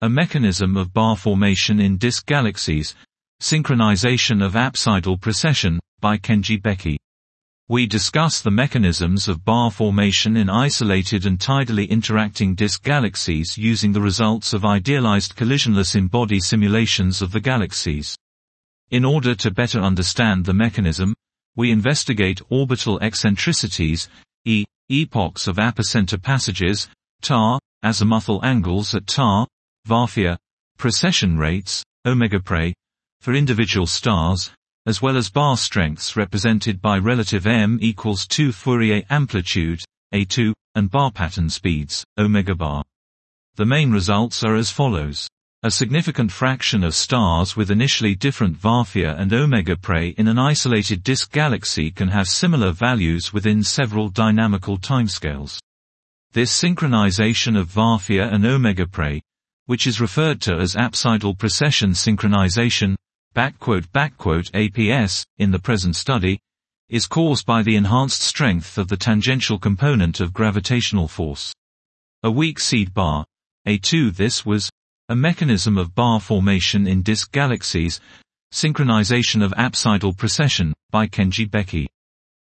A mechanism of bar formation in disk galaxies, synchronization of apsidal precession, by Kenji Becky. We discuss the mechanisms of bar formation in isolated and tidally interacting disk galaxies using the results of idealized collisionless in-body simulations of the galaxies. In order to better understand the mechanism, we investigate orbital eccentricities, epochs of apocenter passages, TAR, azimuthal angles at TAR, varphia, precession rates, omega-Pr, for individual stars, as well as bar strengths represented by relative m equals 2 Fourier amplitude, A2, and bar pattern speeds, omega-bar. The main results are as follows. A significant fraction of stars with initially different varphia and omega-Pr in an isolated disk galaxy can have similar values within several dynamical timescales. This synchronization of varphia and omega-Pr, which is referred to as apsidal precession synchronization, (APS), in the present study, is caused by the enhanced strength of the tangential component of gravitational force. A weak seed bar, A2. This was a mechanism of bar formation in disk galaxies, synchronization of apsidal precession, by Kenji Becky.